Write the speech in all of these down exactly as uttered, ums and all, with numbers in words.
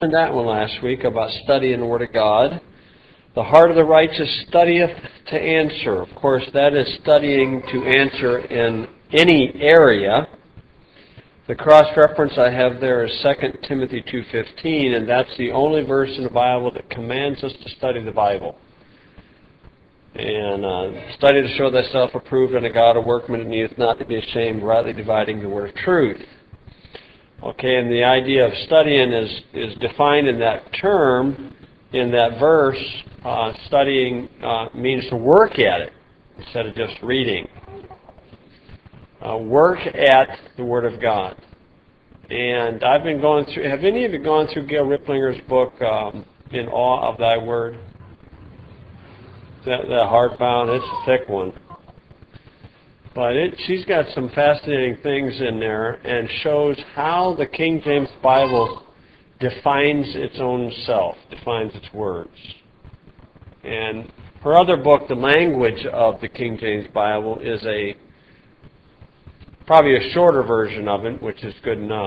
learned that one last week about studying the Word of God. The heart of the righteous studieth to answer. Of course, that is studying to answer in any area. The cross-reference I have there is Second Timothy two fifteen, and that's the only verse in the Bible that commands us to study the Bible. And uh, study to show thyself approved unto God, a workman that needeth not to be ashamed, rightly dividing the word of truth. Okay, and the idea of studying is, is defined in that term, in that verse. Uh, studying uh, means to work at it instead of just reading. Uh, work at the Word of God. And I've been going through, have any of you gone through Gail Ripplinger's book, um, In Awe of Thy Word? That, that hardbound, it's a thick one. But it, she's got some fascinating things in there and shows how the King James Bible defines its own self, defines its words. And her other book, The Language of the King James Bible, is a probably a shorter version of it, which is good enough.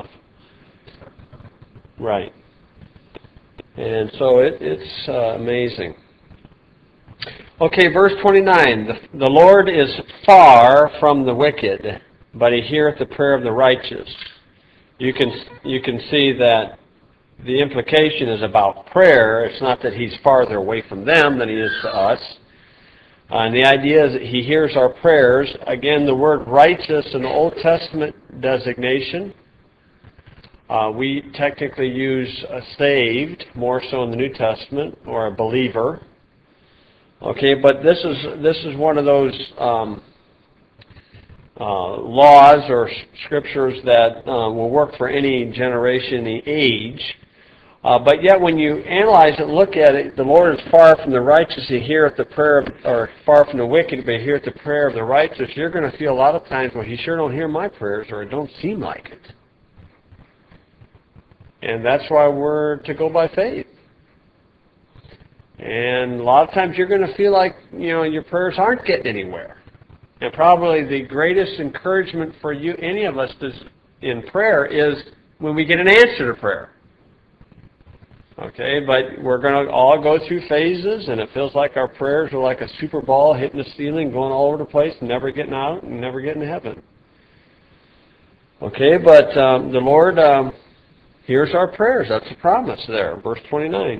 Right. And so it, it's uh, amazing. Okay, verse twenty-nine. The, the Lord is far from the wicked, but He heareth the prayer of the righteous. You can you can see that the implication is about prayer. It's not that He's farther away from them than He is to us. Uh, and the idea is that He hears our prayers. Again, the word righteous in the Old Testament designation. Uh, we technically use a saved, more so in the New Testament, or a believer. Okay, but this is this is one of those um, uh, laws or scriptures that uh, will work for any generation, any age. Uh, but yet, when you analyze it, look at it, the Lord is far from the righteous; He heareth the prayer, of, or far from the wicked, but He heareth the prayer of the righteous. You're going to feel a lot of times, well, He sure don't hear my prayers, or it don't seem like it. And that's why we're to go by faith. And a lot of times you're going to feel like, you know, your prayers aren't getting anywhere. And probably the greatest encouragement for you, any of us, is, in prayer, is when we get an answer to prayer. Okay, but we're going to all go through phases, and it feels like our prayers are like a super ball hitting the ceiling, going all over the place, and never getting out, and never getting to heaven. Okay, but um, the Lord um, hears our prayers. That's the promise there, verse twenty-nine.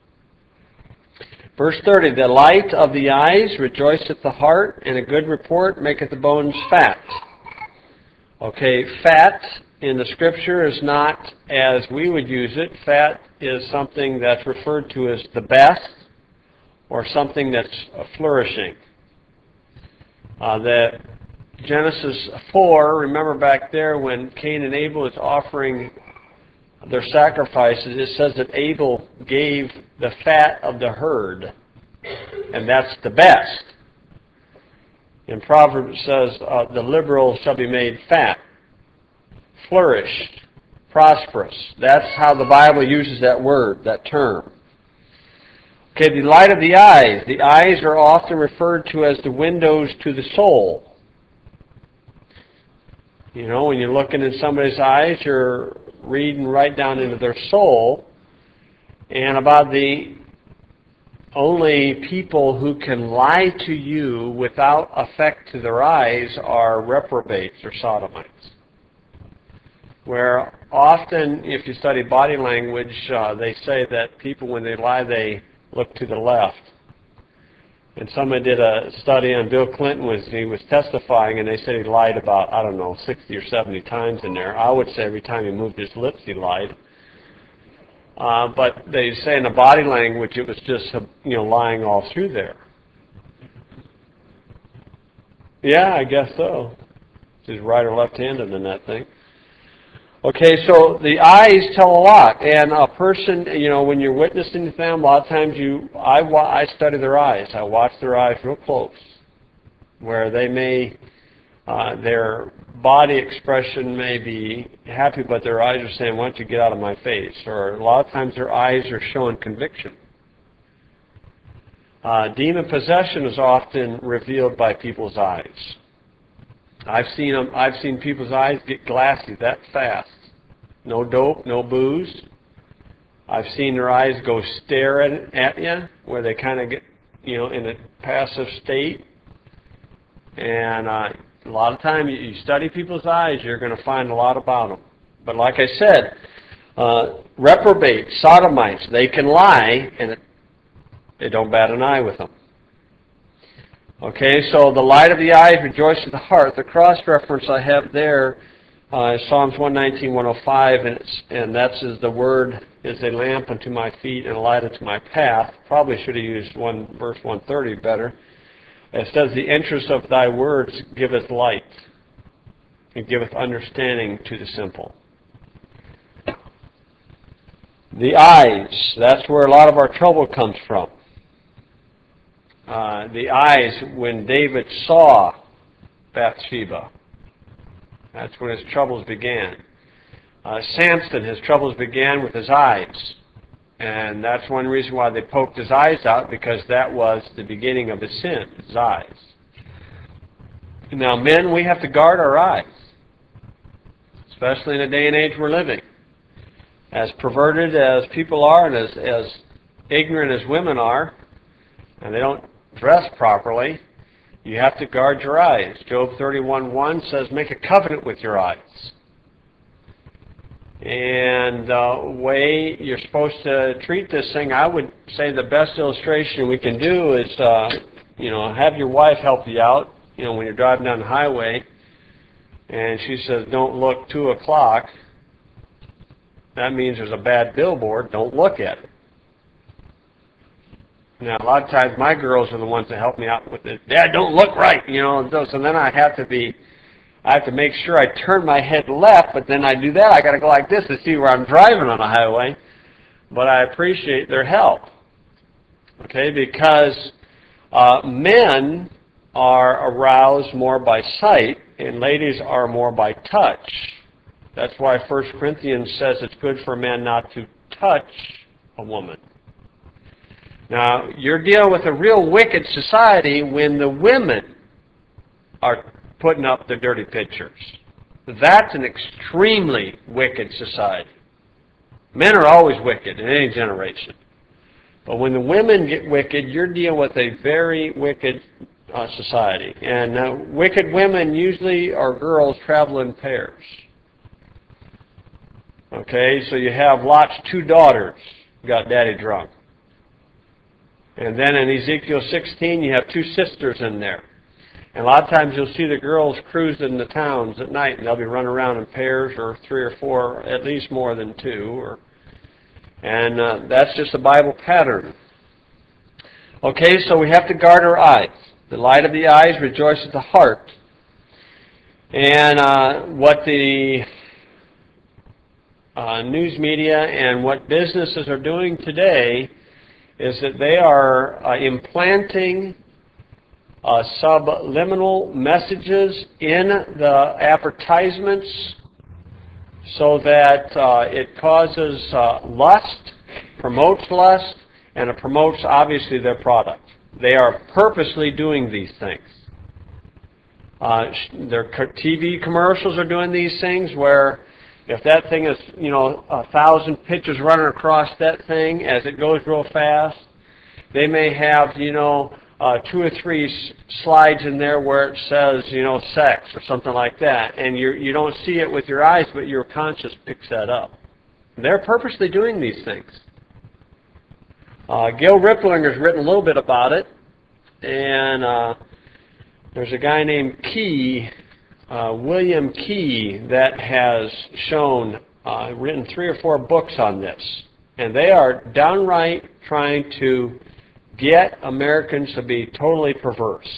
Verse thirty, the light of the eyes rejoiceth the heart, and a good report maketh the bones fat. Okay, fat in the Scripture is not as we would use it. Fat is something that's referred to as the best, or something that's flourishing. Uh, the Genesis four, remember back there when Cain and Abel is offering their sacrifices, it says that Abel gave the fat of the herd, and that's the best. In Proverbs it says, uh, the liberal shall be made fat, flourished, prosperous. That's how the Bible uses that word, that term. Okay, the light of the eyes. The eyes are often referred to as the windows to the soul. You know, when you're looking in somebody's eyes, you're reading right down into their soul. And about the only people who can lie to you without effect to their eyes are reprobates or sodomites. Where often, if you study body language, uh, they say that people, when they lie, they look to the left. And someone did a study on Bill Clinton when he was testifying, and they said he lied about, I don't know, sixty or seventy times in there. I would say every time he moved his lips, he lied. Uh, but they say in the body language, it was just, you know, lying all through there. Yeah, I guess so. He's right or left-handed in that thing. Okay, so the eyes tell a lot, and a person, you know, when you're witnessing to them, a lot of times you, I, I study their eyes. I watch their eyes real close, where they may, uh, their body expression may be happy, but their eyes are saying, why don't you get out of my face? Or a lot of times their eyes are showing conviction. Uh, demon possession is often revealed by people's eyes. I've seen them, I've seen people's eyes get glassy that fast. No dope, no booze. I've seen their eyes go stare at, at you, where they kind of get, you know, in a passive state. And uh, a lot of time, you, you study people's eyes, you're going to find a lot about them. But like I said, uh, reprobates, sodomites, they can lie, and it, they don't bat an eye with them. Okay, so the light of the eyes rejoices the heart. The cross-reference I have there uh, is Psalms one nineteen, one oh five, and, it's, and that's is the word is a lamp unto my feet and a light unto my path. Probably should have used one verse one thirty better. It says, the interest of thy words giveth light, and giveth understanding to the simple. The eyes, that's where a lot of our trouble comes from. Uh, the eyes, when David saw Bathsheba, that's when his troubles began. Uh, Samson, his troubles began with his eyes. And that's one reason why they poked his eyes out, because that was the beginning of his sin, his eyes. Now, men, we have to guard our eyes, especially in the day and age we're living. As perverted as people are and as, as ignorant as women are, and they don't dress properly, you have to guard your eyes. Job thirty-one one says, make a covenant with your eyes. And the uh, way you're supposed to treat this thing, I would say the best illustration we can do is, uh, you know, have your wife help you out, you know, when you're driving down the highway, and she says, don't look two o'clock. That means there's a bad billboard. Don't look at it. Now, a lot of times my girls are the ones that help me out with it. Dad, don't look right, you know, so then I have to be I have to make sure I turn my head left, but then I do that, I got to go like this to see where I'm driving on a highway. But I appreciate their help, okay, because uh, men are aroused more by sight, and ladies are more by touch. That's why First Corinthians says it's good for a man not to touch a woman. Now, you're dealing with a real wicked society when the women are putting up the dirty pictures. That's an extremely wicked society. Men are always wicked in any generation. But when the women get wicked, you're dealing with a very wicked uh, society. And uh, wicked women usually are girls travel in pairs. Okay, so you have Lot's two daughters got daddy drunk. And then in Ezekiel sixteen, you have two sisters in there. And a lot of times you'll see the girls cruising the towns at night, and they'll be running around in pairs or three or four, at least more than two. Or, and uh, that's just a Bible pattern. Okay, so we have to guard our eyes. The light of the eyes rejoices the heart. And uh, what the uh, news media and what businesses are doing today is that they are uh, implanting Uh, subliminal messages in the advertisements so that uh, it causes uh, lust, promotes lust, and it promotes, obviously, their product. They are purposely doing these things. Uh, their T V commercials are doing these things where if that thing is, you know, a thousand pictures running across that thing as it goes real fast, they may have, you know, Uh, two or three s slides in there where it says, you know, sex or something like that, and you you don't see it with your eyes, but your conscience picks that up. They're purposely doing these things. Uh, Gil Riplinger has written a little bit about it, and uh, there's a guy named Key, uh, William Key, that has shown, uh, written three or four books on this, and they are downright trying to get Americans to be totally perverse.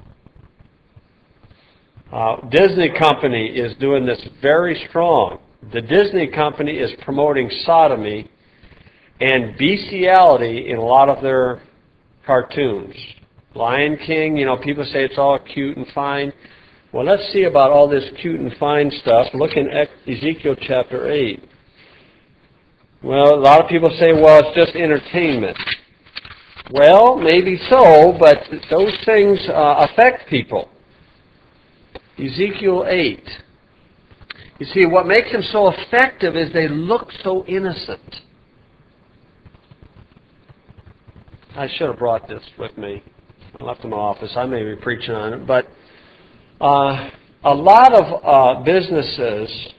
Uh, Disney Company is doing this very strong. The Disney Company is promoting sodomy and bestiality in a lot of their cartoons. Lion King, you know, people say it's all cute and fine. Well, let's see about all this cute and fine stuff. Look in Ezekiel chapter eight. Well, a lot of people say, well, it's just entertainment. Well, maybe so, but those things uh, affect people. Ezekiel eight. You see, what makes them so effective is they look so innocent. I should have brought this with me. I left it in my office. I may be preaching on it. But uh, a lot of uh, businesses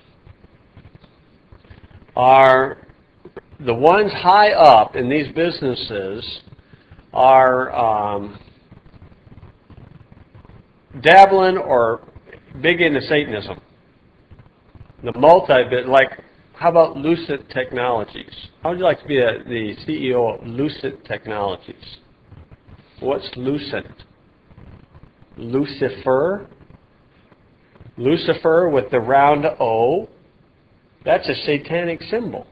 are, the ones high up in these businesses are um, dabbling or big into Satanism. The multi-bit, like, how about Lucid Technologies? How would you like to be a, the C E O of Lucid Technologies? What's Lucid? Lucifer? Lucifer with the round O? That's a satanic symbol.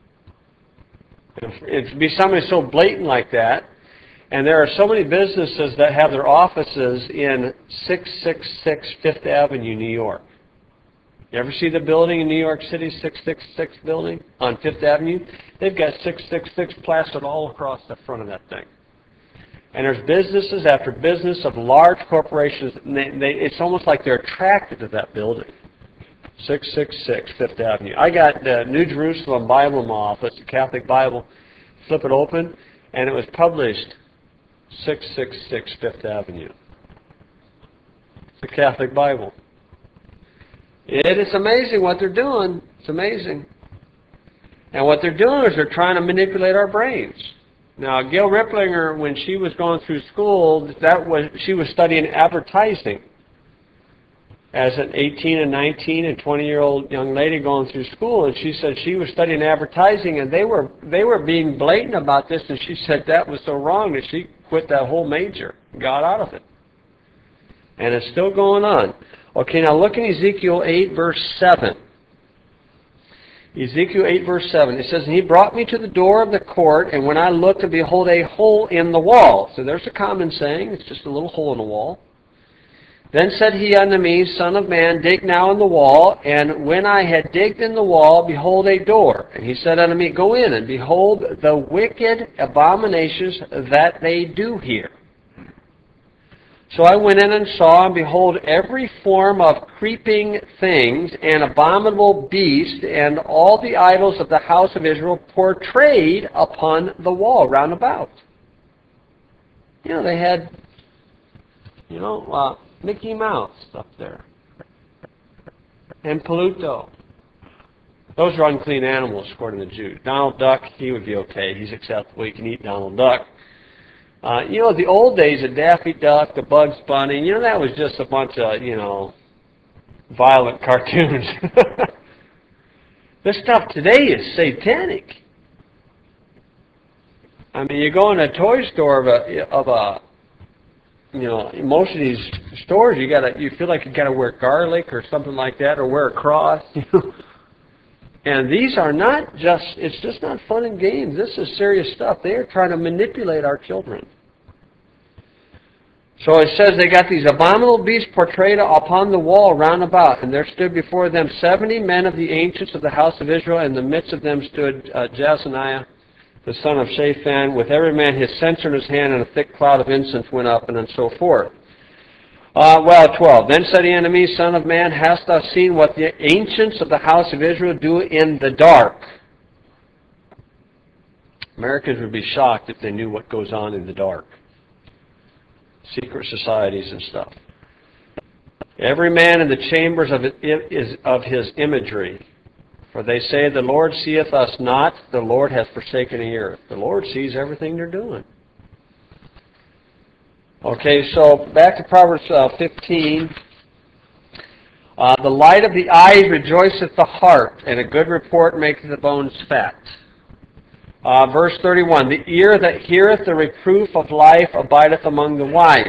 If to be somebody so blatant like that, and there are so many businesses that have their offices in six six six Fifth Avenue, New York. You ever see the building in New York City, six six six building on Fifth Avenue? They've got six six six plastered all across the front of that thing. And there's businesses after business of large corporations. And they, they, it's almost like they're attracted to that building. six six six Fifth Avenue. I got the New Jerusalem Bible in my office, the Catholic Bible. Flip it open, and it was published six six six Fifth Avenue. It's the Catholic Bible. It is amazing what they're doing. It's amazing. And what they're doing is they're trying to manipulate our brains. Now, Gail Ripplinger, when she was going through school, that was she was studying advertising as an eighteen and nineteen and twenty-year-old young lady going through school, and she said she was studying advertising, and they were they were being blatant about this, and she said that was so wrong that she quit that whole major, got out of it. And it's still going on. Okay, now look in Ezekiel eight, verse seven. Ezekiel eight, verse seven. It says, "And he brought me to the door of the court, and when I looked, and behold, a hole in the wall." So there's a common saying. It's just a little hole in the wall. "Then said he unto me, Son of man, dig now in the wall. And when I had digged in the wall, behold, a door. And he said unto me, Go in, and behold the wicked abominations that they do here. So I went in and saw, and behold, every form of creeping things, and abominable beast, and all the idols of the house of Israel portrayed upon the wall round about." You know, they had, you know, uh, Mickey Mouse up there, and Pluto. Those are unclean animals, according to the Jews. Donald Duck, he would be okay. He's acceptable. You can eat Donald Duck. Uh, you know, the old days of Daffy Duck, the Bugs Bunny, you know, that was just a bunch of, you know, violent cartoons. This stuff today is satanic. I mean, you go in a toy store of a, of a you know, in most of these stores, you gotta, you feel like you gotta wear garlic or something like that, or wear a cross. You know? And these are not just, it's just not fun and games. This is serious stuff. They are trying to manipulate our children. So it says they got these abominable beasts portrayed upon the wall round about, and there stood before them seventy men of the ancients of the house of Israel, and in the midst of them stood uh, Jazaniah, the son of Shaphan, with every man his censer in his hand, and a thick cloud of incense went up, and so forth. Uh, well, twelve. Then said he unto me, Son of man, hast thou seen what the ancients of the house of Israel do in the dark? Americans would be shocked if they knew what goes on in the dark. Secret societies and stuff. Every man in the chambers of, it is of his imagery. For they say, The Lord seeth us not, the Lord hath forsaken the earth. The Lord sees everything they're doing. Okay, so back to Proverbs uh, fifteen. Uh, the light of the eyes rejoiceth the heart, and a good report maketh the bones fat. Uh, verse thirty-one, the ear that heareth the reproof of life abideth among the wise.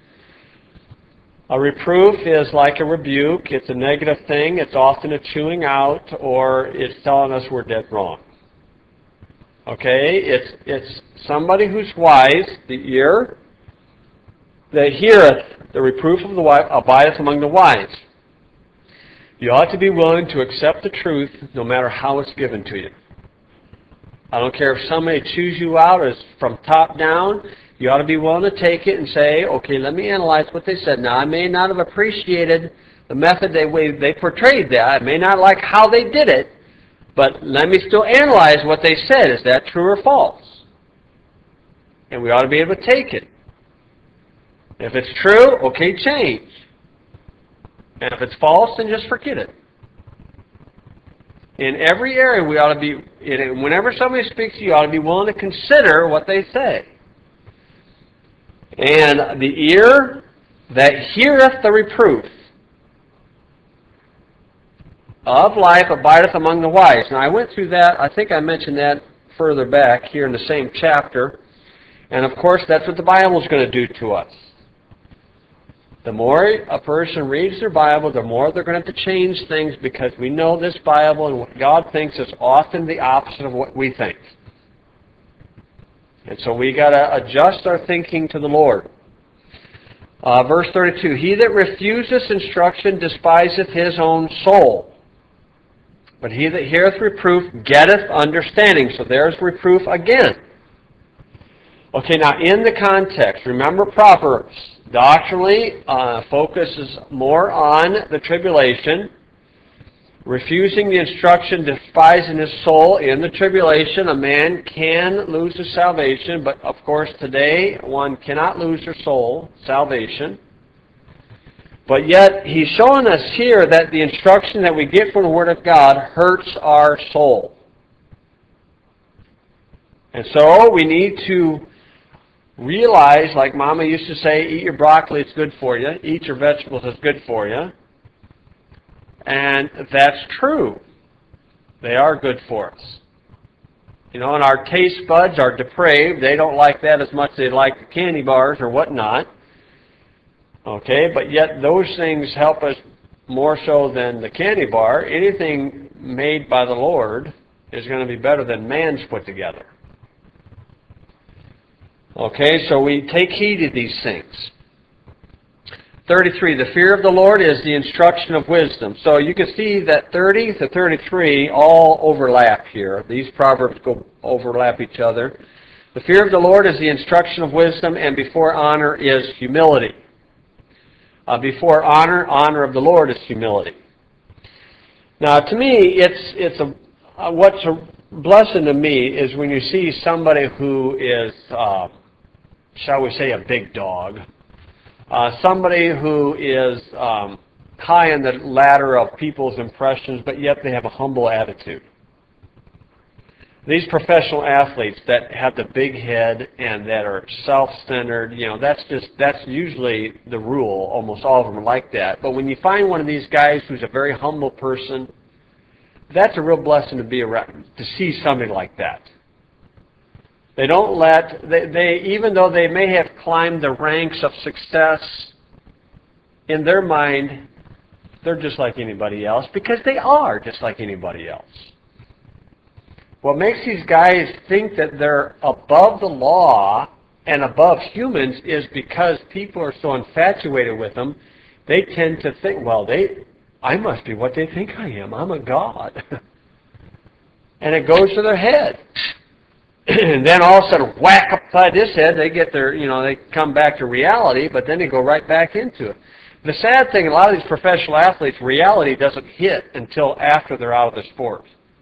A reproof is like a rebuke. It's a negative thing. It's often a chewing out, or it's telling us we're dead wrong. Okay, it's, it's somebody who's wise, the ear that heareth the reproof of the wise abideth among the wise. You ought to be willing to accept the truth no matter how it's given to you. I don't care if somebody chews you out as from top down. You ought to be willing to take it and say, okay, let me analyze what they said. Now, I may not have appreciated the method they way they portrayed that. I may not like how they did it, but let me still analyze what they said. Is that true or false? and we ought to be able to take it. If it's true, okay, change. And if it's false, then just forget it. In every area, we ought to be, whenever somebody speaks to you, you ought to be willing to consider what they say. And the ear that heareth the reproof of life abideth among the wise. Now, I went through that. I think I mentioned that further back here in the same chapter. And, of course, that's what the Bible is going to do to us. The more a person reads their Bible, the more they're going to have to change things, because we know this Bible and what God thinks is often the opposite of what we think. And so we got to adjust our thinking to the Lord. Uh, verse thirty-two, he that refuseth instruction despiseth his own soul. But he that heareth reproof getteth understanding. So there's reproof again. Okay, now in the context, remember Proverbs. Doctrinally, uh, focuses more on the tribulation. Refusing the instruction, despising his soul. In the tribulation, a man can lose his salvation, but of course today one cannot lose their soul, salvation. But yet, he's showing us here that the instruction that we get from the Word of God hurts our soul. And so, we need to realize, like Mama used to say, eat your broccoli, it's good for you. Eat your vegetables, it's good for you. And that's true. They are good for us. You know, and our taste buds are depraved. They don't like that as much as they like the candy bars or whatnot. Okay, but yet those things help us more so than the candy bar. Anything made by the Lord is going to be better than man's put together. Okay, so we take heed of these things. thirty-three, the fear of the Lord is the instruction of wisdom. So you can see that thirty to thirty-three all overlap here. These proverbs go overlap each other. The fear of the Lord is the instruction of wisdom, and before honor is humility. Uh, before honor, honor of the Lord is humility. Now, to me, it's it's a uh, what's a blessing to me is when you see somebody who is, uh, shall we say, a big dog. Uh, somebody who is um, high in the ladder of people's impressions, but yet they have a humble attitude. These professional athletes that have the big head and that are self-centered, you know, that's just, that's usually the rule. Almost all of them are like that. But when you find one of these guys who's a very humble person, that's a real blessing to be around, to see somebody like that. They don't let, they, they even though they may have climbed the ranks of success, in their mind, they're just like anybody else, because they are just like anybody else. What makes these guys think that they're above the law and above humans is because people are so infatuated with them, they tend to think, well, they, I must be what they think I am. I'm a god. And it goes to their head. And then all of a sudden, whack upside this head, they get their, you know, they come back to reality, but then they go right back into it. The sad thing, a lot of these professional athletes, reality doesn't hit until after they're out of the sport.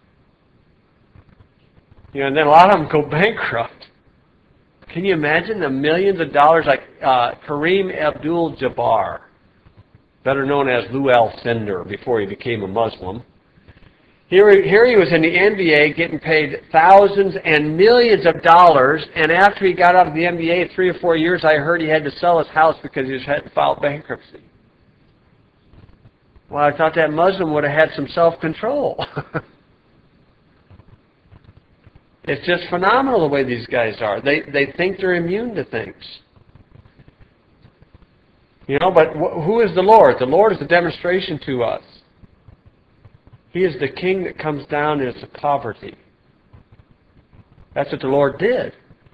You know, and then a lot of them go bankrupt. Can you imagine the millions of dollars like uh, Kareem Abdul-Jabbar, better known as Lou Alcindor before he became a Muslim. Here, here he was in the N B A getting paid thousands and millions of dollars, and after he got out of the N B A, three or four years, I heard he had to sell his house because he had filed bankruptcy. Well, I thought that Muslim would have had some self-control. It's just phenomenal the way these guys are. They, they think they're immune to things. You know, but wh who is the Lord? The Lord is a demonstration to us. He is the King that comes down in his poverty. That's what the Lord did.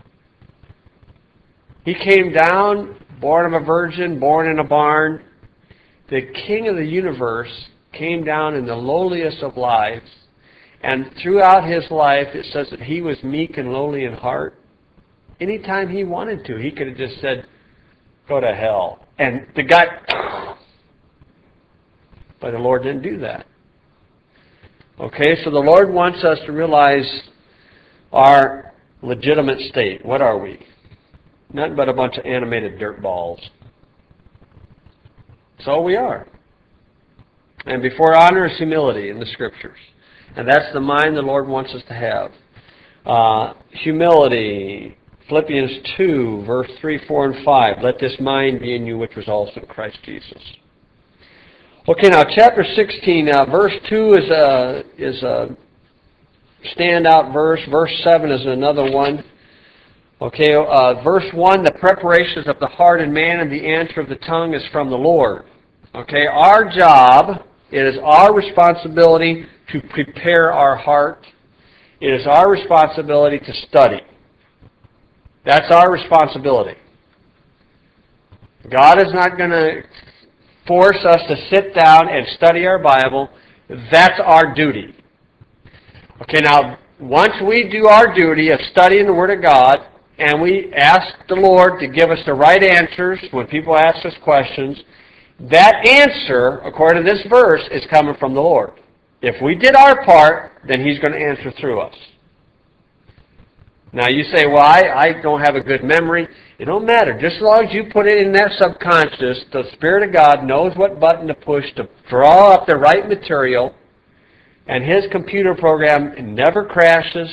He came down, born of a virgin, born in a barn. The King of the universe came down in the lowliest of lives. And throughout his life, it says that he was meek and lowly in heart. Anytime he wanted to, he could have just said, go to hell. And the guy, but the Lord didn't do that. Okay, so the Lord wants us to realize our legitimate state. What are we? Nothing but a bunch of animated dirt balls. So we are. And before honor is humility in the Scriptures. And that's the mind the Lord wants us to have. Uh, humility, Philippians two, verse three, four, and five. Let this mind be in you which was also in Christ Jesus. Okay, now chapter sixteen, uh, verse two is a, is a standout verse. Verse seven is another one. Okay, uh, verse one, the preparations of the heart and man, and the answer of the tongue is from the Lord. Okay, our job, it is our responsibility to prepare our heart. It is our responsibility to study. That's our responsibility. God is not going to force us to sit down and study our Bible. That's our duty. Okay, now, once we do our duty of studying the Word of God, and we ask the Lord to give us the right answers when people ask us questions, that answer, according to this verse, is coming from the Lord. If we did our part, then He's going to answer through us. Now you say, well, I, I don't have a good memory. It don't matter. Just as long as you put it in that subconscious, the Spirit of God knows what button to push to draw up the right material, and His computer program never crashes.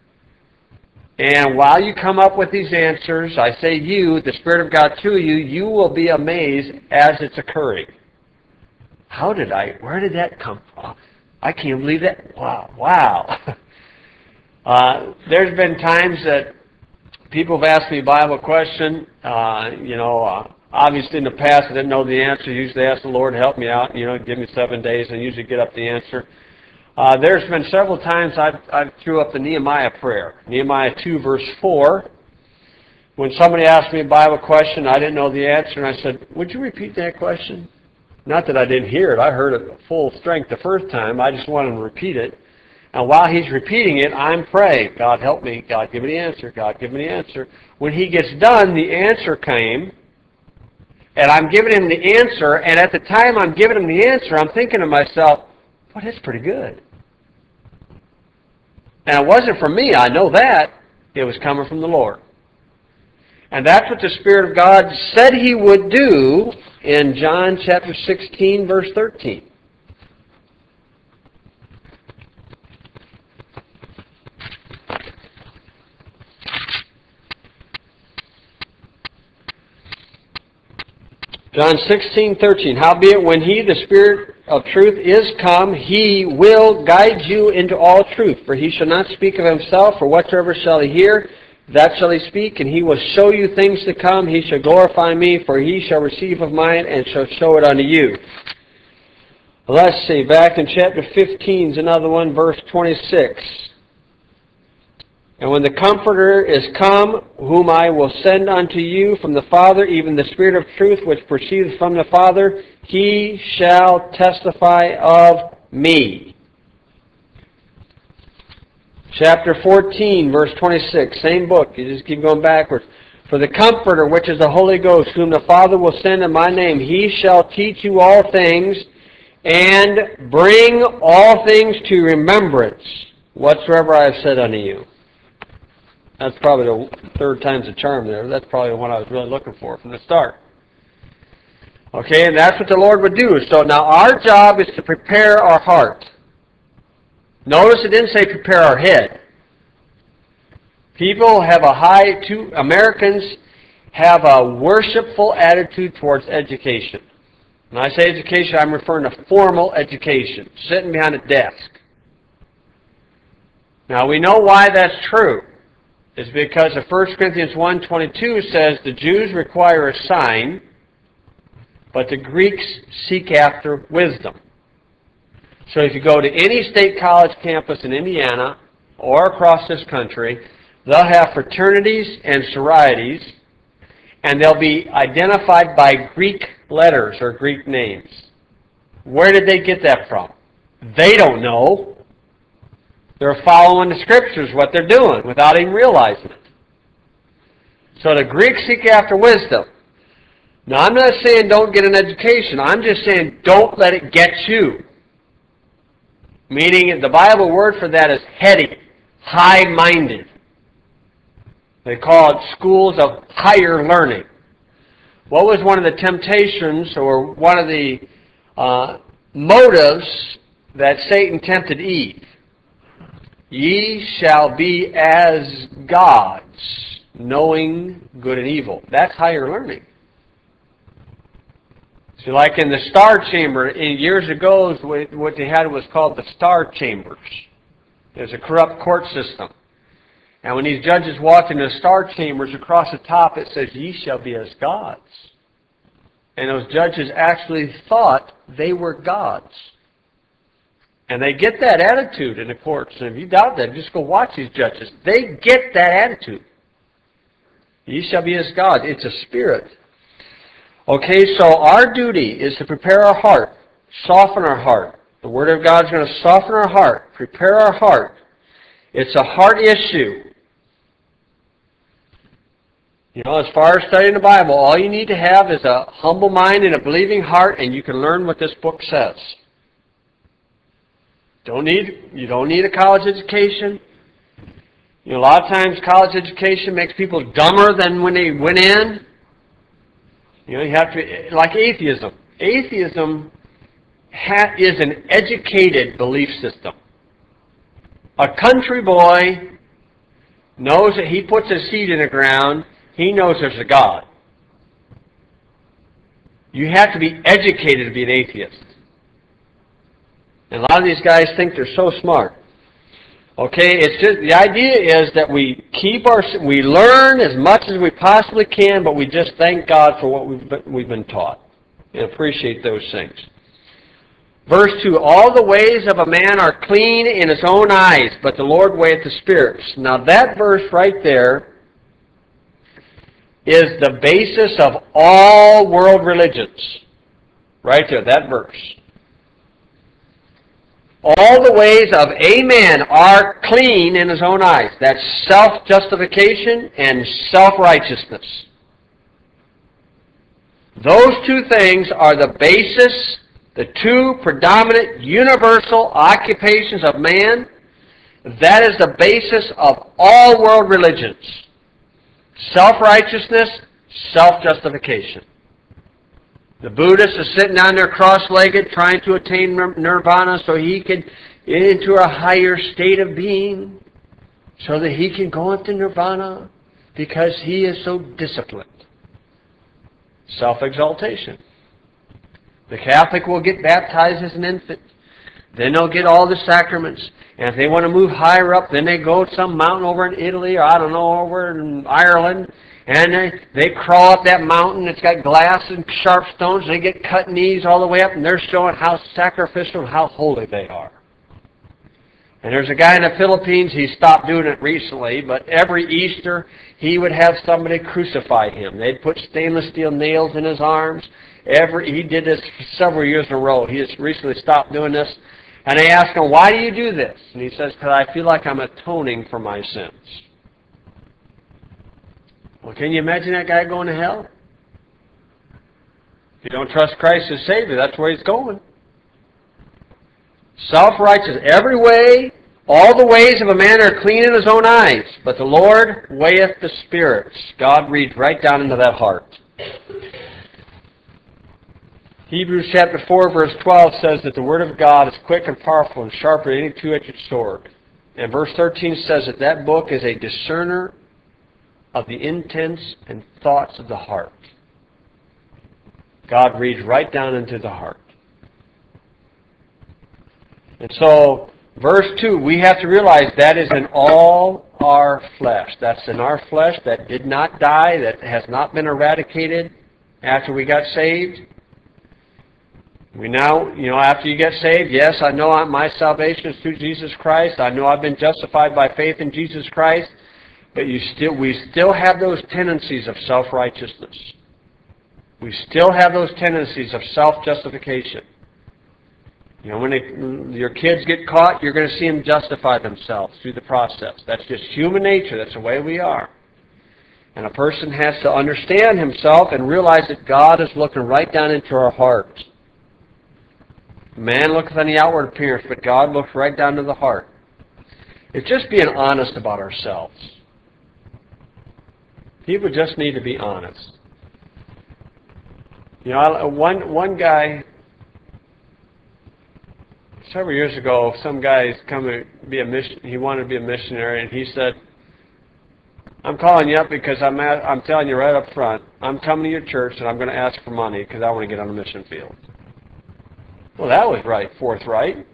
And while you come up with these answers, I say you, the Spirit of God through you, you will be amazed as it's occurring. How did I, where did that come from? I can't believe that. Wow, wow. uh, there's been times that people have asked me a Bible question. Uh, you know, uh, obviously in the past I didn't know the answer. Usually ask the Lord to help me out. You know, give me seven days and usually get up the answer. Uh, there's been several times I've, I've threw up the Nehemiah prayer. Nehemiah two, verse four. When somebody asked me a Bible question, I didn't know the answer, and I said, would you repeat that question? Not that I didn't hear it. I heard it at full strength the first time. I just wanted to repeat it. And while he's repeating it, I'm praying, God help me. God give me the answer. God give me the answer. When he gets done, the answer came, and I'm giving him the answer, and at the time I'm giving him the answer, I'm thinking to myself, well, that's pretty good. And it wasn't from me, I know that. It was coming from the Lord. And that's what the Spirit of God said He would do in John chapter sixteen, verse thirteen. John sixteen, thirteen. Howbeit, when He, the Spirit of truth, is come, He will guide you into all truth. For He shall not speak of Himself, for whatsoever shall He hear, that shall He speak, and He will show you things to come. He shall glorify Me, for He shall receive of mine, and shall show it unto you. Let's see, back in chapter fifteen is another one, verse twenty-six. And when the Comforter is come, whom I will send unto you from the Father, even the Spirit of truth which proceedeth from the Father, He shall testify of Me. Chapter fourteen, verse twenty-six, same book, you just keep going backwards. For the Comforter, which is the Holy Ghost, whom the Father will send in My name, He shall teach you all things, and bring all things to remembrance, whatsoever I have said unto you. That's probably the third time's a charm there. That's probably the one I was really looking for from the start. Okay, and that's what the Lord would do. So now our job is to prepare our heart. Notice it didn't say prepare our head. People have a high, two, Americans have a worshipful attitude towards education. When I say education, I'm referring to formal education, sitting behind a desk. Now we know why that's true. It's because of First Corinthians one twenty-two says the Jews require a sign, but the Greeks seek after wisdom. So if you go to any state college campus in Indiana or across this country, they'll have fraternities and sororities, and they'll be identified by Greek letters or Greek names. Where did they get that from? They don't know. They're following the Scriptures, what they're doing, without even realizing it. So the Greeks seek after wisdom. Now, I'm not saying don't get an education. I'm just saying don't let it get you. Meaning, the Bible word for that is heady, high-minded. They call it schools of higher learning. What was one of the temptations or one of the uh, motives that Satan tempted Eve? Ye shall be as gods, knowing good and evil. That's higher learning. So like in the star chamber, in years ago, what they had was called the star chambers. There's a corrupt court system. And when these judges walked into the star chambers, across the top it says, ye shall be as gods. And those judges actually thought they were gods. And they get that attitude in the courts. And if you doubt that, just go watch these judges. They get that attitude. Ye shall be as gods. It's a spirit. Okay, so our duty is to prepare our heart, soften our heart. The Word of God is going to soften our heart, prepare our heart. It's a heart issue. You know, as far as studying the Bible, all you need to have is a humble mind and a believing heart, and you can learn what this book says. Don't need, you don't need a college education. You know, a lot of times college education makes people dumber than when they went in. You know, you have to, like atheism. Atheism ha, is an educated belief system. A country boy knows that he puts a seed in the ground, he knows there's a God. You have to be educated to be an atheist. And a lot of these guys think they're so smart. Okay, it's just, the idea is that we keep our, we learn as much as we possibly can, but we just thank God for what we've been, we've been taught and appreciate those things. Verse two, all the ways of a man are clean in his own eyes, but the Lord weigheth the spirits. Now that verse right there is the basis of all world religions. Right there, that verse. All the ways of a man are clean in his own eyes. That's self-justification and self-righteousness. Those two things are the basis, the two predominant universal occupations of man. That is the basis of all world religions. Self-righteousness, self-justification. The Buddhist is sitting down there cross-legged trying to attain nirvana so he can get into a higher state of being so that he can go into nirvana because he is so disciplined. Self-exaltation. The Catholic will get baptized as an infant. Then they'll get all the sacraments. And if they want to move higher up, then they go to some mountain over in Italy or I don't know, over in Ireland. And they, they crawl up that mountain. It's got glass and sharp stones. And they get cut knees all the way up. And they're showing how sacrificial and how holy they are. And there's a guy in the Philippines. He stopped doing it recently. But every Easter, he would have somebody crucify him. They'd put stainless steel nails in his arms. Every He did this for several years in a row. He just recently stopped doing this. And they asked him, why do you do this? And he says, because I feel like I'm atoning for my sins. Well, can you imagine that guy going to hell? If you don't trust Christ as Savior, that's where he's going. Self-righteous. Every way, all the ways of a man are clean in his own eyes, but the Lord weigheth the spirits. God reads right down into that heart. Hebrews chapter four, verse twelve says that the Word of God is quick and powerful and sharper than any two-edged sword. And verse thirteen says that that book is a discerner of the intents and thoughts of the heart. God reads right down into the heart. And so, verse two, we have to realize that is in all our flesh. That's in our flesh that did not die, that has not been eradicated after we got saved. We now, you know, after you get saved, yes, I know my salvation is through Jesus Christ. I know I've been justified by faith in Jesus Christ. But you still, we still have those tendencies of self-righteousness. We still have those tendencies of self-justification. You know, when they, your kids get caught, you're going to see them justify themselves through the process. That's just human nature. That's the way we are. And a person has to understand himself and realize that God is looking right down into our hearts. Man looketh on the outward appearance, but God looks right down to the heart. It's just being honest about ourselves. People just need to be honest. You know, I- one one guy several years ago, some guy's coming to be a mission. He wanted to be a missionary, and he said, "I'm calling you up because I'm at, I'm telling you right up front, I'm coming to your church and I'm going to ask for money because I want to get on the mission field." Well, that was right, forthright.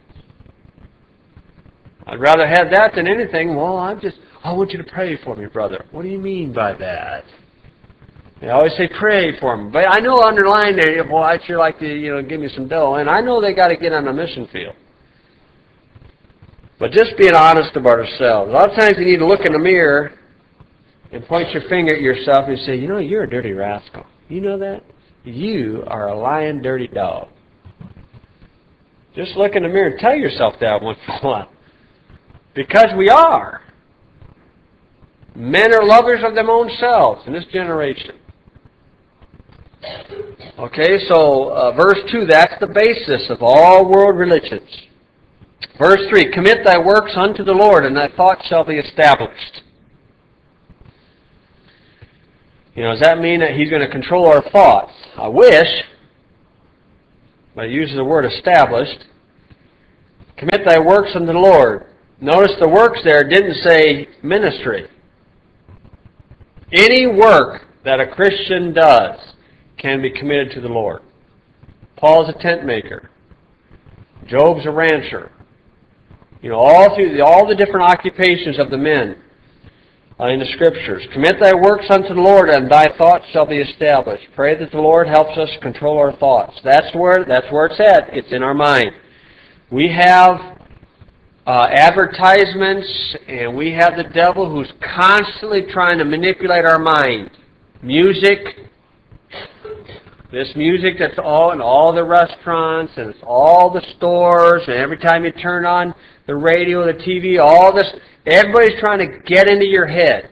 I'd rather have that than anything. Well, I'm just, I want you to pray for me, brother. What do you mean by that? They always say pray for me. But I know underlying there, well, I'd sure like to, you know, give me some dough. And I know they got to get on the mission field. But just being honest about ourselves. A lot of times you need to look in the mirror and point your finger at yourself and say, you know, you're a dirty rascal. You know that? You are a lying, dirty dog. Just look in the mirror and tell yourself that once in a while. Because we are. Men are lovers of their own selves in this generation. Okay, so uh, verse two, that's the basis of all world religions. Verse three, commit thy works unto the Lord, and thy thoughts shall be established. You know, does that mean that He's going to control our thoughts? I wish, but He uses the word established. Commit thy works unto the Lord. Notice the works there didn't say ministry. Any work that a Christian does can be committed to the Lord. Paul's a tent maker. Job's a rancher. You know, all through the, all the different occupations of the men uh, in the Scriptures. Commit thy works unto the Lord, and thy thoughts shall be established. Pray that the Lord helps us control our thoughts. That's where that's where it's at. It's in our mind. We have uh, advertisements, and we have the devil who's constantly trying to manipulate our mind. Music. This music that's all in all the restaurants, and it's all the stores, and every time you turn on the radio, the T V, all this, everybody's trying to get into your head.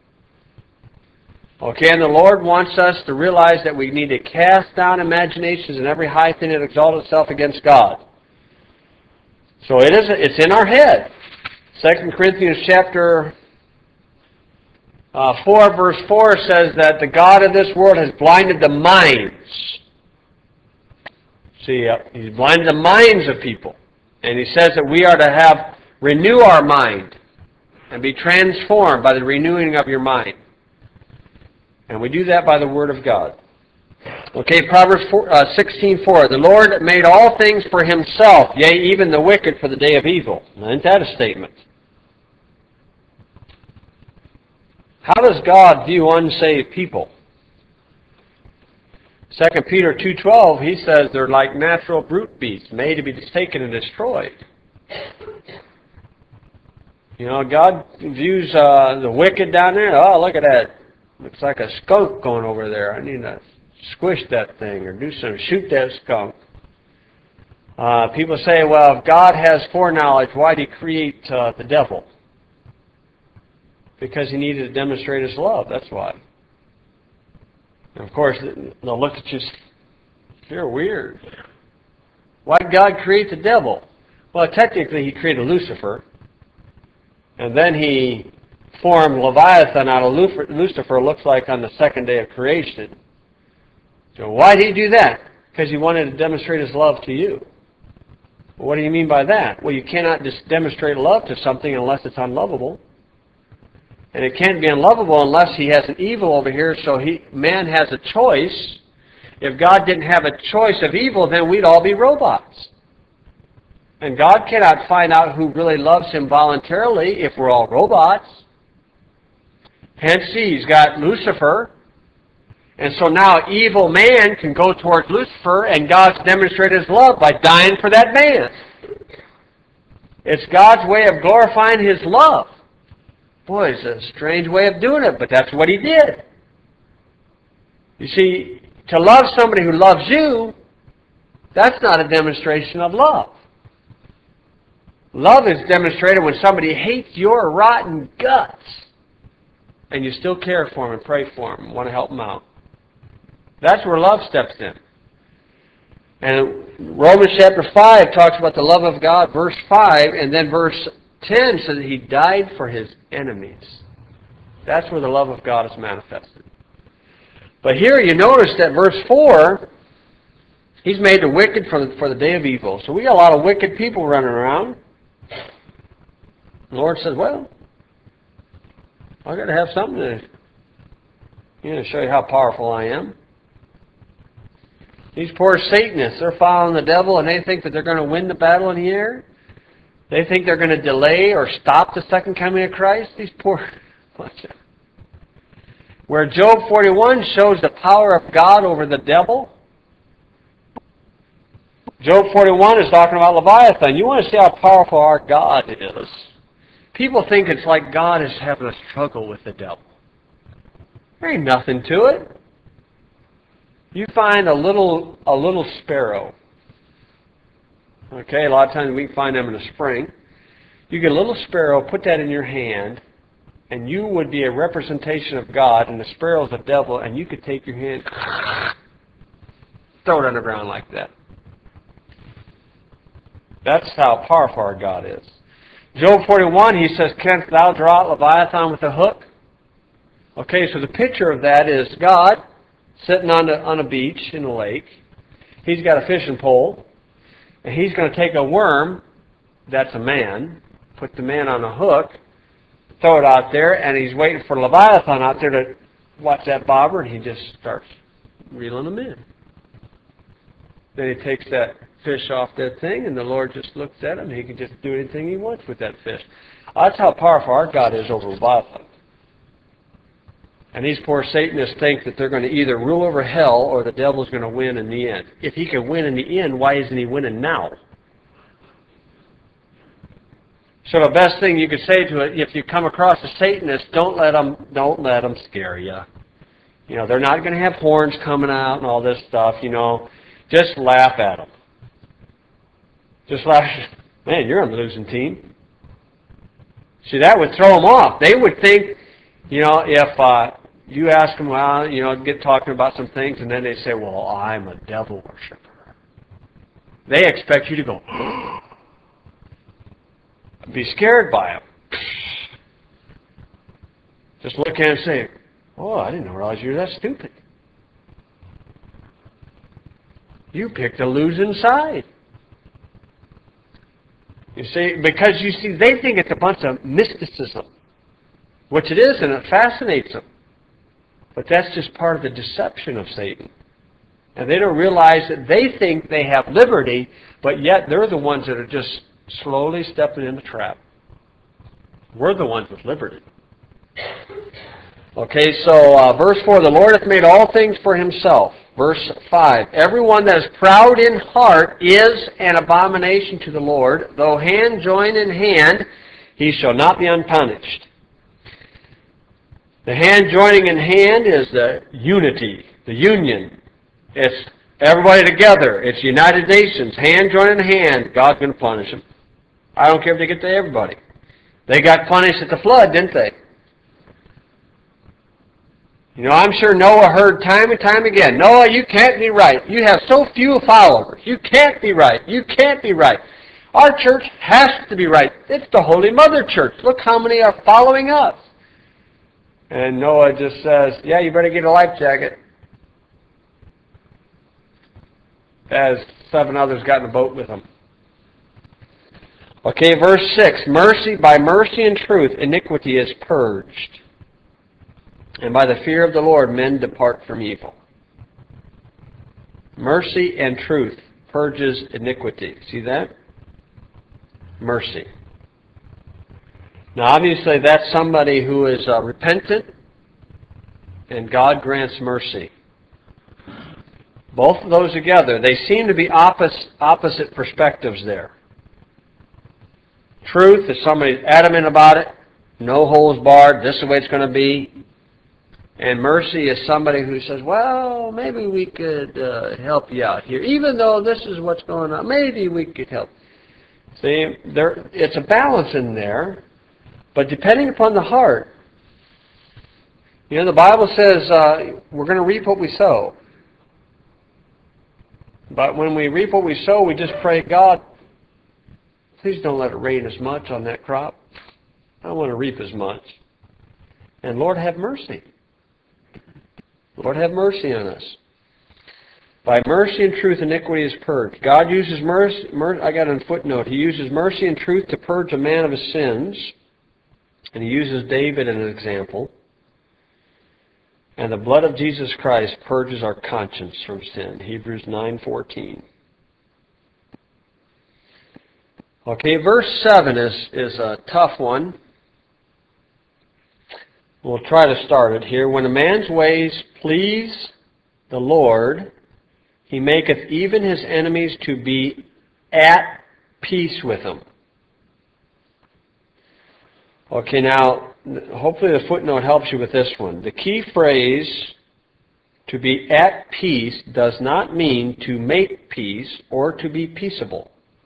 Okay, and the Lord wants us to realize that we need to cast down imaginations and every high thing that exalts itself against God. So it is, it's in our head. Second Corinthians chapter Uh, four verse four says that the God of this world has blinded the minds. See, uh, He's blinded the minds of people. And He says that we are to have, renew our mind and be transformed by the renewing of your mind. And we do that by the Word of God. Okay, Proverbs sixteen four. The Lord made all things for Himself, yea, even the wicked for the day of evil. Now, isn't that a statement? How does God view unsaved people? Second Peter two twelve, he says they're like natural brute beasts, made to be taken and destroyed. You know, God views uh, the wicked down there. Oh, look at that. Looks like a skunk going over there. I need to squish that thing or do something, shoot that skunk. Uh, people say, well, if God has foreknowledge, why did He create uh, the devil? Because He needed to demonstrate His love, that's why. And of course, they'll look at you, you're weird. Why did God create the devil? Well, technically He created Lucifer, and then He formed Leviathan out of Lucifer, looks like on the second day of creation. So why did He do that? Because He wanted to demonstrate His love to you. Well, what do you mean by that? Well, you cannot just demonstrate love to something unless it's unlovable. And it can't be unlovable unless he has an evil over here, so he, man has a choice. If God didn't have a choice of evil, then we'd all be robots. And God cannot find out who really loves Him voluntarily if we're all robots. Hence, He's got Lucifer. And so now evil man can go towards Lucifer, and God's demonstrated His love by dying for that man. It's God's way of glorifying His love. Boy, it's a strange way of doing it, but that's what He did. You see, to love somebody who loves you, that's not a demonstration of love. Love is demonstrated when somebody hates your rotten guts, and you still care for them and pray for them and want to help them out. That's where love steps in. And Romans chapter five talks about the love of God, verse five, and then verse ten says that He died for His enemies. That's where the love of God is manifested. But here you notice that verse four, He's made the wicked for the, for the day of evil. So we got a lot of wicked people running around. The Lord says, well, I've got to have something to, you know, show you how powerful I am. These poor Satanists, they're following the devil and they think that they're going to win the battle in the air. They think they're going to delay or stop the second coming of Christ. These poor... Where Job forty-one shows the power of God over the devil. Job forty-one is talking about Leviathan. You want to see how powerful our God is. People think it's like God is having a struggle with the devil. There ain't nothing to it. You find a little a little sparrow. Okay, a lot of times we can find them in a spring. You get a little sparrow, put that in your hand, and you would be a representation of God, and the sparrow is the devil, and you could take your hand, throw it on the ground like that. That's how powerful our God is. Job forty-one, he says, canst thou draw out Leviathan with a hook? Okay, so the picture of that is God sitting on, the, on a beach in a lake. He's got a fishing pole, and he's going to take a worm, that's a man, put the man on a hook, throw it out there, and he's waiting for Leviathan out there to watch that bobber, and he just starts reeling them in. Then he takes that fish off that thing, and the Lord just looks at him, and he can just do anything he wants with that fish. That's how powerful our God is over Leviathan. And these poor Satanists think that they're going to either rule over hell or the devil's going to win in the end. If he can win in the end, why isn't he winning now? So the best thing you could say to it, if you come across a Satanist, don't let them, don't let them scare you. You know, they're not going to have horns coming out and all this stuff, you know. Just laugh at them. Just laugh. Man, you're on the losing team. See, that would throw them off. They would think, you know, if uh, you ask them, well, you know, get talking about some things, and then they say, well, I'm a devil worshiper. They expect you to go, be scared by them. Just look at him and say, oh, I didn't realize you were that stupid. You picked a losing side. You see, because you see, they think it's a bunch of mysticism, which it is, and it fascinates them. But that's just part of the deception of Satan. And they don't realize that they think they have liberty, but yet they're the ones that are just slowly stepping in the trap. We're the ones with liberty. Okay, so uh, verse four, the Lord hath made all things for himself. Verse five, everyone that is proud in heart is an abomination to the Lord. Though hand join in hand, he shall not be unpunished. The hand joining in hand is the unity, the union. It's everybody together. It's United Nations. Hand joining in hand, God's going to punish them. I don't care if they get to everybody. They got punished at the flood, didn't they? You know, I'm sure Noah heard time and time again, Noah, you can't be right. You have so few followers. You can't be right. You can't be right. Our church has to be right. It's the Holy Mother Church. Look how many are following us. And Noah just says, yeah, you better get a life jacket. As seven others got in the boat with him. Okay, verse six, mercy, by mercy and truth, iniquity is purged. And by the fear of the Lord, men depart from evil. Mercy and truth purges iniquity. See that? Mercy. Now, obviously, that's somebody who is uh, repentant, and God grants mercy. Both of those together, they seem to be opposite, opposite perspectives there. Truth is somebody adamant about it, no holds barred, this is the way it's going to be. And mercy is somebody who says, well, maybe we could uh, help you out here. Even though this is what's going on, maybe we could help. See, there, it's a balance in there. But depending upon the heart, you know, the Bible says uh, we're going to reap what we sow. But when we reap what we sow, we just pray, God, please don't let it rain as much on that crop. I don't want to reap as much. And Lord, have mercy. Lord, have mercy on us. By mercy and truth, iniquity is purged. God uses mercy, mer I got a footnote, He uses mercy and truth to purge a man of his sins. And He uses David as an example. And the blood of Jesus Christ purges our conscience from sin. Hebrews nine fourteen. Okay, verse seven is, is a tough one. We'll try to start it here. When a man's ways please the Lord, He maketh even his enemies to be at peace with him. Okay, now, hopefully the footnote helps you with this one. The key phrase, to be at peace, does not mean to make peace or to be peaceable.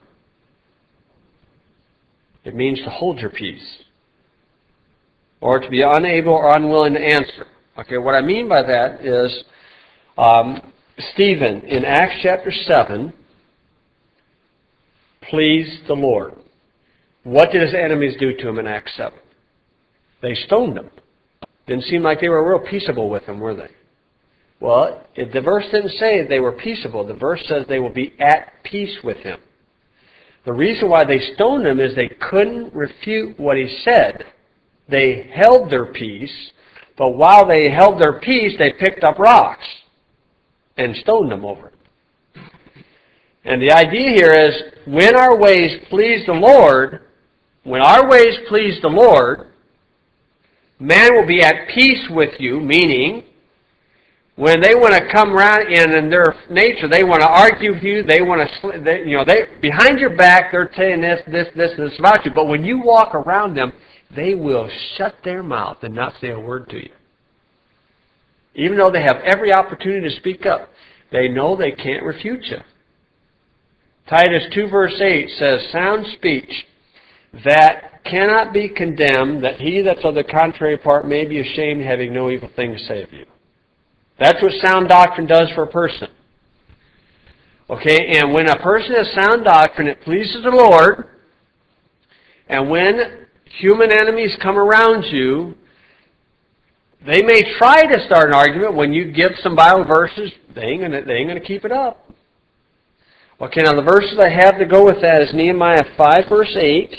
It means to hold your peace, or to be unable or unwilling to answer. Okay, what I mean by that is, um, Stephen, in Acts chapter seven, pleased the Lord. What did his enemies do to him in Acts seven? They stoned him. Didn't seem like they were real peaceable with him, were they? Well, it, the verse didn't say they were peaceable. The verse says they will be at peace with him. The reason why they stoned him is they couldn't refute what he said. They held their peace, but while they held their peace, they picked up rocks and stoned him over it. And the idea here is, when our ways please the Lord, when our ways please the Lord, man will be at peace with you, meaning, when they want to come around and in their nature, they want to argue with you, they want to, they, you know, they behind your back, they're saying this, this, this, and this about you. But when you walk around them, they will shut their mouth and not say a word to you. Even though they have every opportunity to speak up, they know they can't refute you. Titus two verse eight says, sound speech that cannot be condemned, that he that's of the contrary part may be ashamed, having no evil thing to say of you. That's what sound doctrine does for a person. Okay, and when a person has sound doctrine, it pleases the Lord. And when human enemies come around you, they may try to start an argument. When you give some Bible verses, they ain't gonna, they ain't gonna keep it up. Okay, now the verses I have to go with that is Nehemiah five verse eight.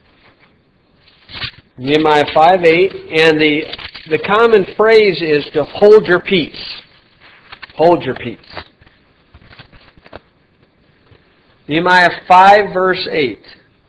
Nehemiah five eight, and the the common phrase is to hold your peace. Hold your peace. Nehemiah five verse eight.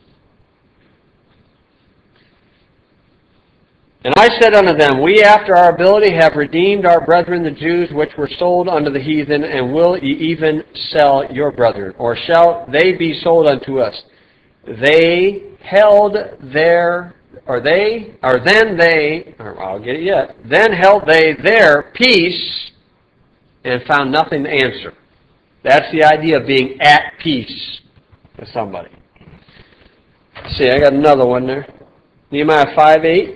And I said unto them, we after our ability have redeemed our brethren the Jews, which were sold unto the heathen, and will ye even sell your brethren? Or shall they be sold unto us? They held their, or they, or then they, or I'll get it yet, then held they their peace and found nothing to answer. That's the idea of being at peace with somebody. Let's see, I got another one there. Nehemiah five eight.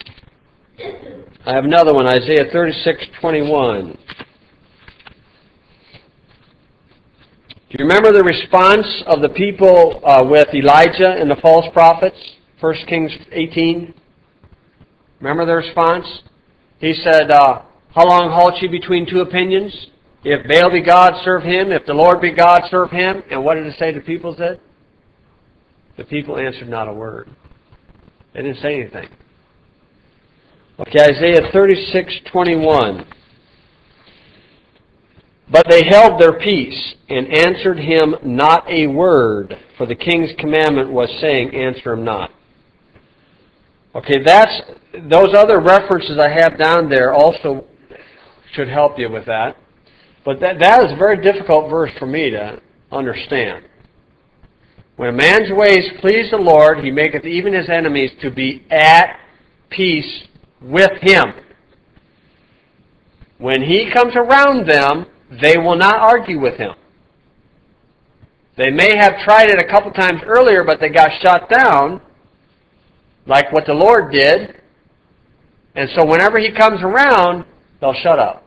I have another one, Isaiah thirty-six twenty-one. Do you remember the response of the people uh, with Elijah and the false prophets? First Kings eighteen. Remember the response? He said, uh, how long halt ye between two opinions? If Baal be God, serve him. If the Lord be God, serve him. And what did it say the people said? The people answered not a word. They didn't say anything. Okay, Isaiah thirty-six twenty-one. But they held their peace and answered him not a word, for the king's commandment was saying, answer him not. Okay, that's, those other references I have down there also should help you with that. But that, that is a very difficult verse for me to understand. When a man's ways please the Lord, he maketh even his enemies to be at peace with him. When he comes around them, they will not argue with him. They may have tried it a couple times earlier, but they got shot down, like what the Lord did. And so whenever he comes around, they'll shut up.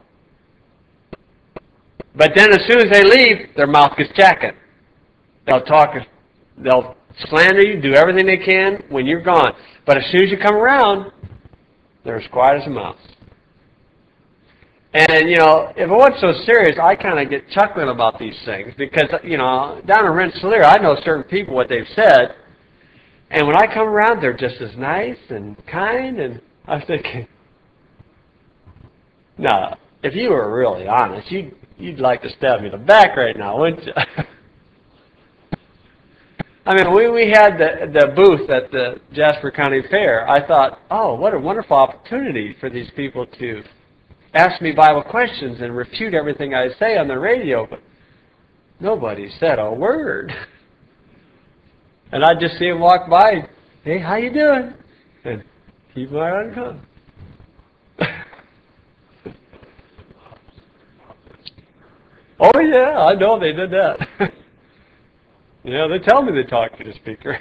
But then as soon as they leave, their mouth gets jacking. They'll talk, they'll slander you, do everything they can when you're gone. But as soon as you come around, They're as quiet as a mouse. And, you know, if it wasn't so serious, I kind of get chuckling about these things because, you know, down in Rensselaer, I know certain people, what they've said, and when I come around, they're just as nice and kind, and I'm thinking, no, if you were really honest, you'd, you'd like to stab me in the back right now, wouldn't you? I mean, when we had the, the booth at the Jasper County Fair, I thought, oh, what a wonderful opportunity for these people to ask me Bible questions and refute everything I say on the radio, but nobody said a word. And I'd just see them walk by, hey, how you doing? And keep right on coming. Oh, yeah, I know they did that. Yeah, they tell me they talk to the speaker.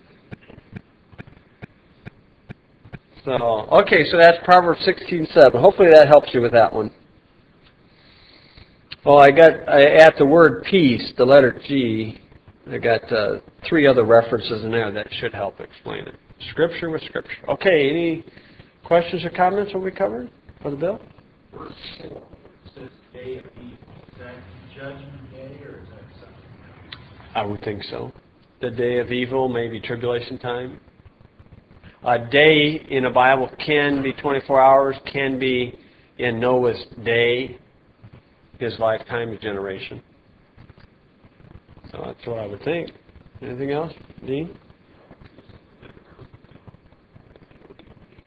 So, okay, so that's Proverbs sixteen seven. Hopefully that helps you with that one. Well, I got I, at the word peace, the letter G, I got uh, three other references in there that should help explain it. Scripture with Scripture. Okay, any questions or comments on what we covered for the bill? Verse four says day of evil. Is that judgment day or is that something else? I would think so. The day of evil, maybe tribulation time. A day in the Bible can be twenty-four hours, can be in Noah's day, his lifetime, his generation. So that's what I would think. Anything else, Dean?